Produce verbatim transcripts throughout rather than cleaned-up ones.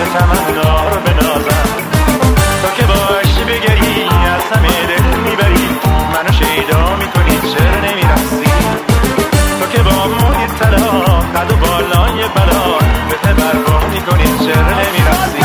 تمنا رو بنازم، تو که باشی بگری از همه دل میبری، منو شیدا میکنی چرا نمیرسی، تو که با موی طلا قد و بالای بلا به بروا میکنی چرا نمیرسی.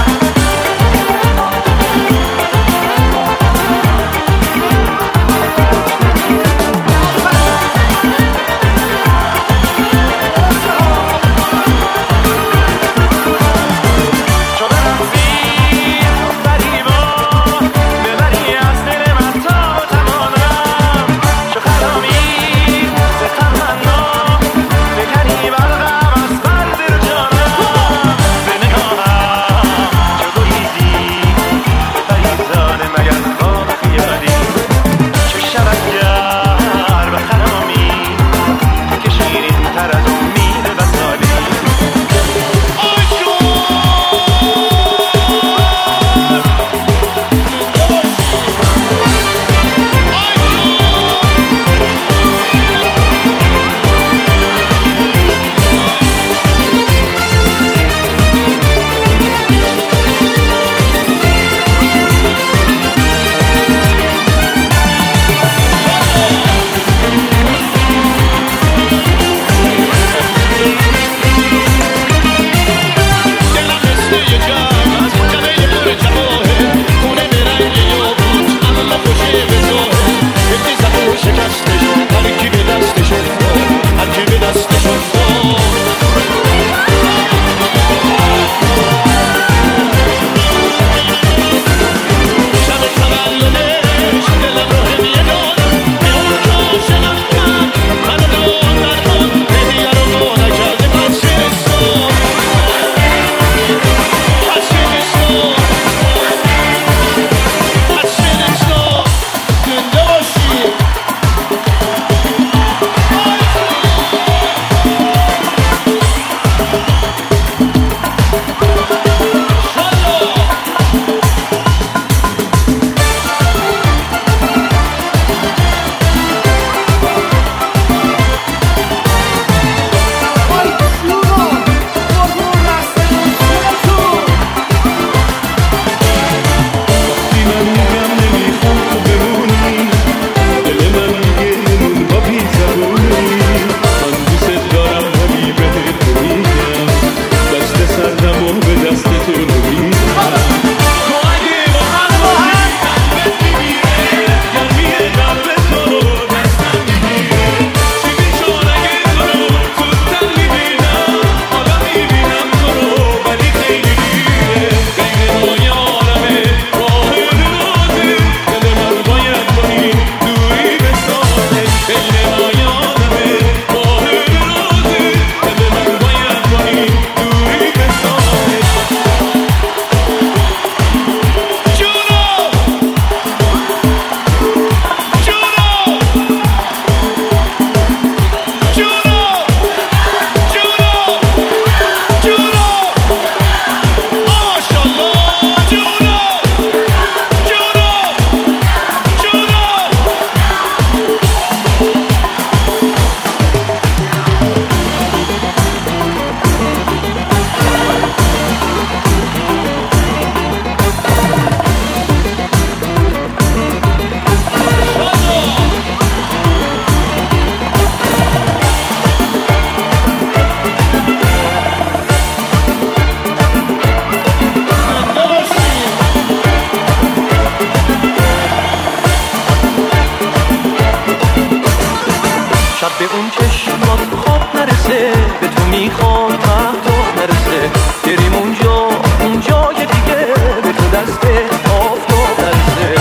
به اون چشمات خواب نرسه، به تو میخوام مهداد نرسه، بریم اونجا اونجای دیگه، به تو دست آفتاب نرسه.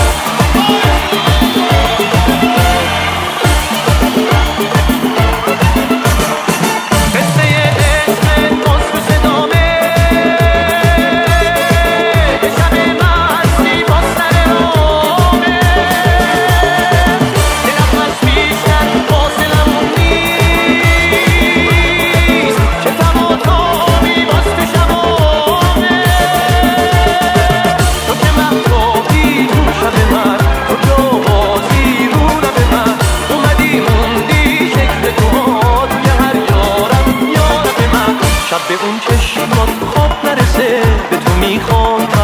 قصه عشق باز تو صدامه، یه شب مستی باز سر رامه، یه نفس بیشتر فاصلمون نیست، چه تماتمی باز تو شبامه، تو که مهتابی تو شب من، تو که آوازی رو لب من، اومدی موندی شکل تو ها توی هر یارم یارم من. شب به اون چشمات خواب نرسه، میخوام